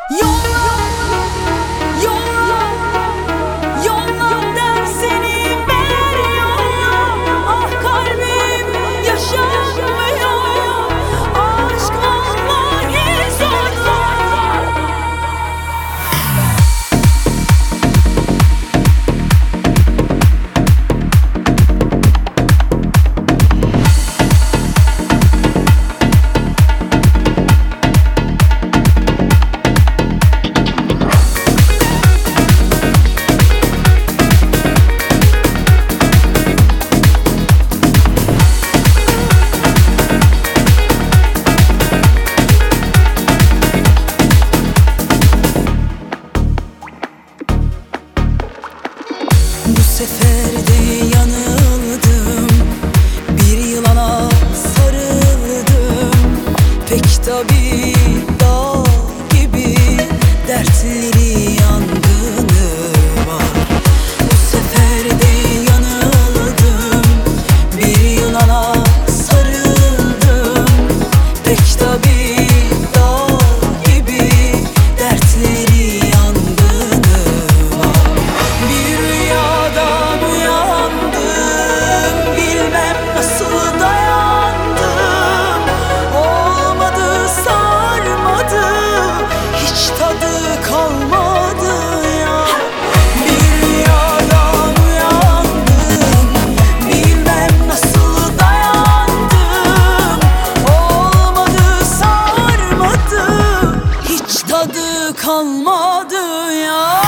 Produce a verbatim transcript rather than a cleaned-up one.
Yolla, yolla, yolla dersini ver yolla. Ah kalbim yaşamıyor, aşk vallahi zorla. Bu sefer de yanıldım, bir yılana sarıldım. Pek tabii dağ gibi dertleri yangını var. Bu sefer de yanıldım, bir yılana sarıldım. Pek tabii dağ gibi dertleri yangını var. Bir rüyadan uyandım, bilmem nasıl dayandım. Olmadı, sarmadı, hiç tadı kalmadı ya. Bir rüyadan uyandım, bilmem nasıl dayandım. Olmadı, sarmadı, hiç tadı kalmadı ya.